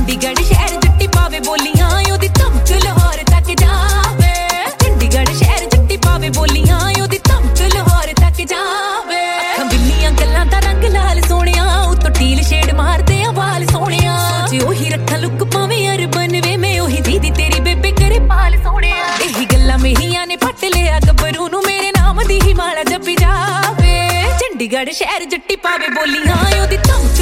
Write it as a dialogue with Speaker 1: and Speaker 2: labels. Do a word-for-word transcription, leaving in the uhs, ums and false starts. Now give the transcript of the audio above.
Speaker 1: ਚੰਡੀਗੜ੍ਹ ਸ਼ਹਿਰ ਜੱਟੀ ਪਾਵੇ ਬੋਲੀਆਂ ਉਹਦੀ ਧਮਕ ਲਾਹੌਰ ਤੱਕ ਜਾਵੇ ਚੰਡੀਗੜ੍ਹ ਸ਼ਹਿਰ ਜੱਟੀ ਪਾਵੇ ਬੋਲੀਆਂ ਉਹਦੀ ਧਮਕ ਲਾਹੌਰ ਤੱਕ ਜਾਵੇ ਅੱਖਾਂ ਬਿੱਲੀਆਂ ਗੱਲਾਂ ਦਾ ਰੰਗ ਲਾਲ ਸੋਹਣਿਆ ਉਤੋਂ ਟੀਲ ਸ਼ੇਡ ਮਾਰਦੇ ਆ ਵਾਲ ਸੋਹਣਿਆ ਸੋਚੇ ਉਹੀ ਰੱਖਾਂ ਲੁੱਕ ਪਾਵੇਂ ਅਰਬਨ ਵੇ ਮੈਂ ਉਹੀ ਦੀਦੀ ਤੇਰੀ ਬੇਬੇ ਕਰੇ ਪਾਲ ਸੋਹਣਿਆ ਇਹੀ ਗੱਲਾਂ ਮੇਰੀਆਂ ਨੇ ਪੱਟ ਲਿਆ ਗੱਭਰੂ ਨੂੰ ਮੇਰੇ ਨਾਮ ਦੀ ਹੀ ਮਾਲਾ ਜੱਪੀ ਜਾਵੇ ਚੰਡੀਗੜ੍ਹ ਸ਼ਹਿਰ ਜੱਟੀ ਪਾਵੇ ਬੋਲੀਆਂ ਉਹਦੀ ਧਮਕ